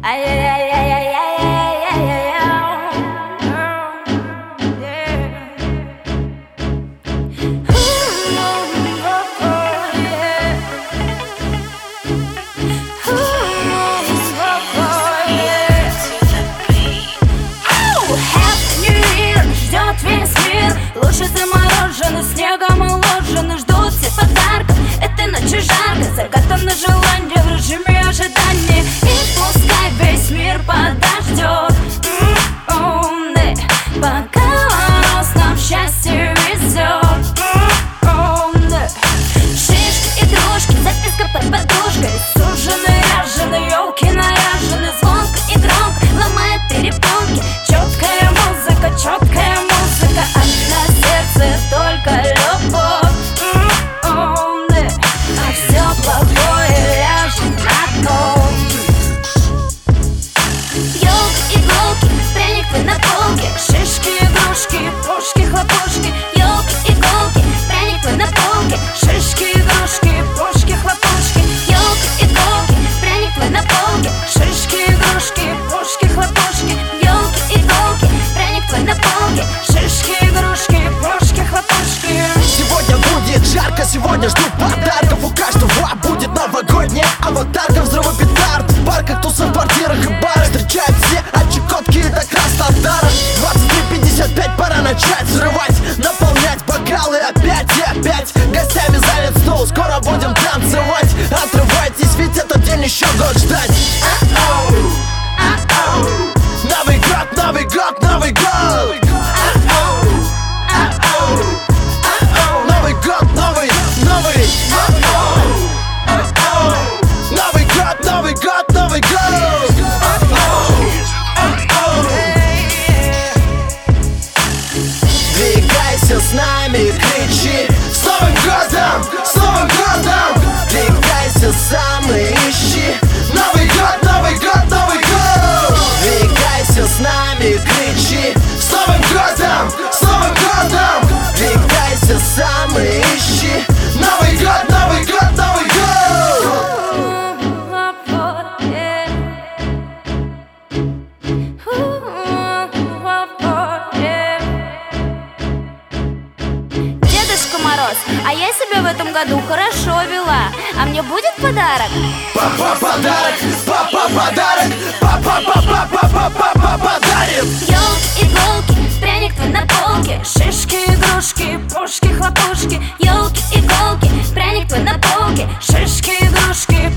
Лучше заморожены, снегом уложены, ждут все подарков. Этой ночью жарко, загаданы желания в режиме ожидания. И пускай весь мир подождет, пока нас нам счастье везет. Шишки, игрушки, записка под подушкой, сужены, ряжены, елки наряжены. Звонко и громко ломает перепонки. Четкая музыка, четкая музыка. От сердце только любовь, а все плохое ляжет на дно. Ёлка, иголки, пряник твой на полке. Шишки, игрушки, пушки, хлопушки. Ёлка, иголки, пряник твой на полке. Шишки, игрушки, пушки, хлопушки. Ёлка, иголки, пряник твой на полке. Шишки, игрушки, пушки, хлопушки. Ёлки, иголки, пряник твой на полке. Шишки, игрушки, пушки, хлопушки. Сегодня будет жарко, сегодня жду подарков. У каждого будет новогодняя аватарка. Взрывы петард в парках, тусы в квартирах и барах. Встречают все от Чукотки до Краснодара. 23:55, пора начать взрывать, наполнять бокалы опять и опять. Гостями занят стол, скоро будем танцевать. Отрывайтесь, ведь этот день еще год ждать. Новый год, Новый год, Новый год. Новый год, новый, новый. Новый год, Новый год, Новый год. Двигайся с нами, кричи: с Новым годом, с Новым годом! Двигайся сам и ищи. Новый год, Новый год, Новый год! Двигайся с нами, кричи: с Новым годом, с Новым годом! Двигайся сам и ищи. Новый год, Новый год, Новый год! Дедушка Мороз, а я себя в этом году хорошо вела. А мне будет подарок? Папа подарок, папа подарок, папа подарит. Ёлки, иголки, пряник твой на полке. Шишки, игрушки, пушки, хлопушки. Ёлки, иголки, пряник твой на полке. Шишки, игрушки,